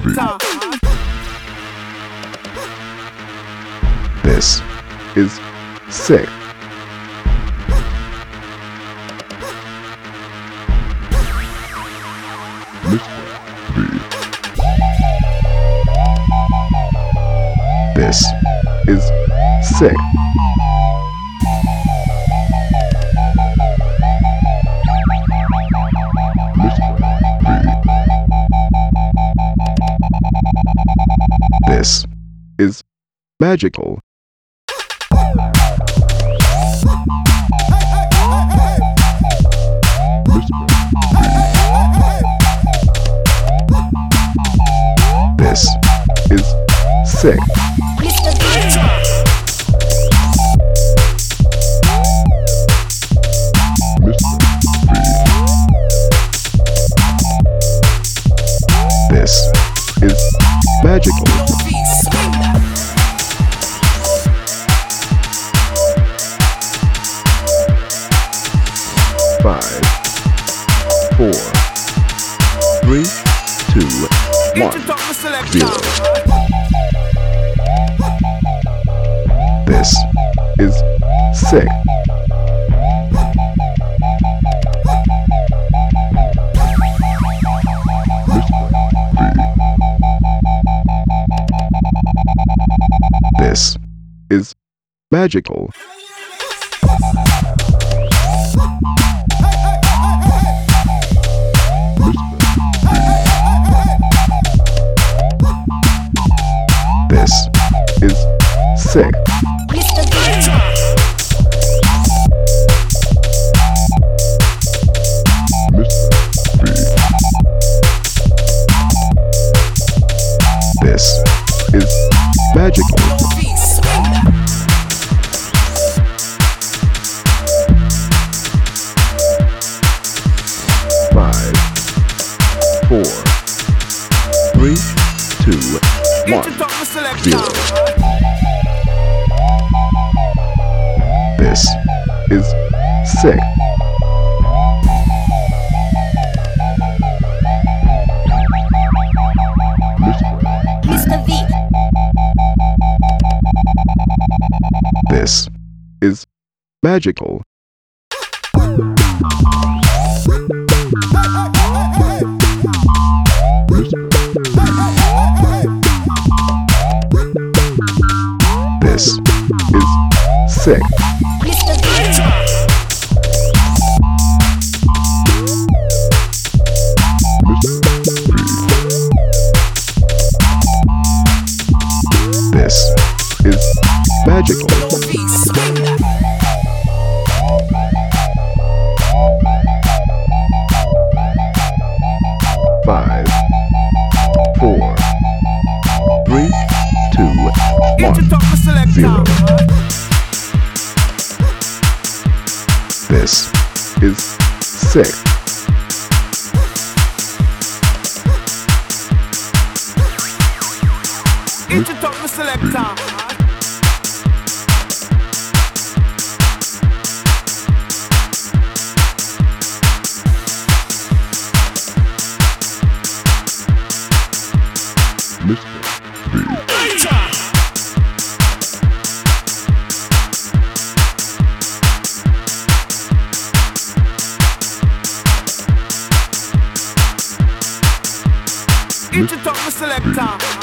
selector. This is sick. Mr. B. This is sick. Mr. B. This is magical. Mr. B. This is sick. Mr. B. Mr. B. This is magical. Five, four, three, two, one, zero. This is sick. Mr. B. This is magical. This is sick. Mr. B. Mr. B. This is magical. Five, four, three, two, one, zero. This is sick. Mr. V. This is magical. This is sick. Mr. V. This is magical. Five, four, three, two, one, zero. This is sick. Introduce the selector. Mr. B. Introduce the selector.